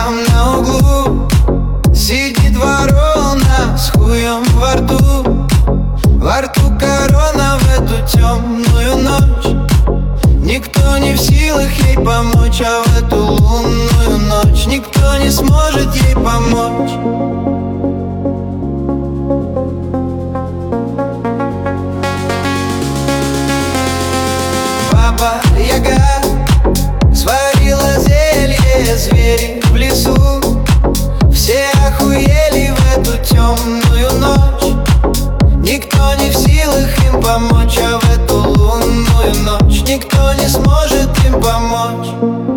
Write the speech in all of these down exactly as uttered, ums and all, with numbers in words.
Там на углу сидит ворона с хуем во рту. Во рту корона в эту темную ночь. Никто не в силах ей помочь, а в эту лунную ночь никто не сможет ей помочь. Баба Яга сварила зелье, звери в лесу. Все охуели в эту темную ночь. Никто не в силах им помочь, а в эту лунную ночь никто не сможет им помочь.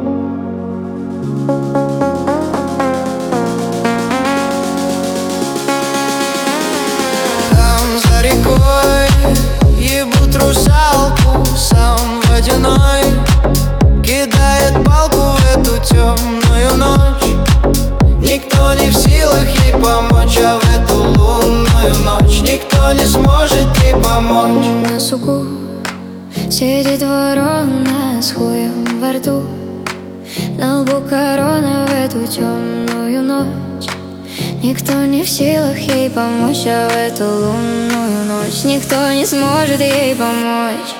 Там за рекой ебут русалку, сам водяной кидает палку в эту темную ночь. Никто не в силах ей помочь, а в эту лунную ночь никто не сможет ей помочь. На суку сидит ворона с хуем во рту. На лбу корона в эту темную ночь. Никто не в силах ей помочь, а в эту лунную ночь никто не сможет ей помочь.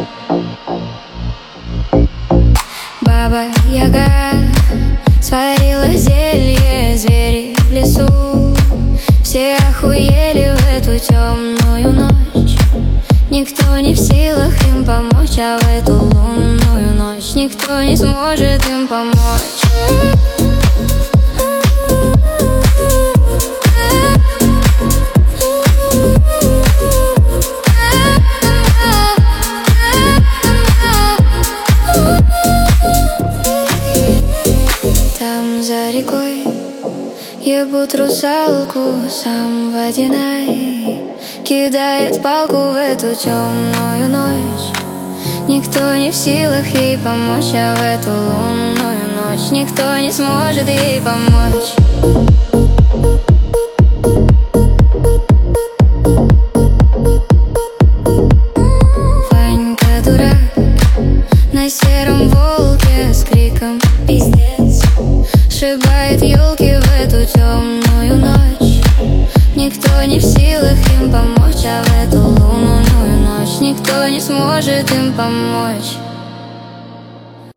Баба Яга сварила зелье, звери в лесу. Все охуели в эту темную ночь. Никто не в силах им помочь, а в эту лунную ночь никто не сможет им помочь. Там за рекой ебут русалку, сам водяной кидает палку в эту темную ночь. Никто не в силах ей помочь, а в эту лунную ночь никто не сможет ей помочь. Ванька дурак на сером волке с криком пиздец сшибает елки в эту темную ночь. Никто не в силах им помочь, а в эту лунную ночь никто не сможет им помочь.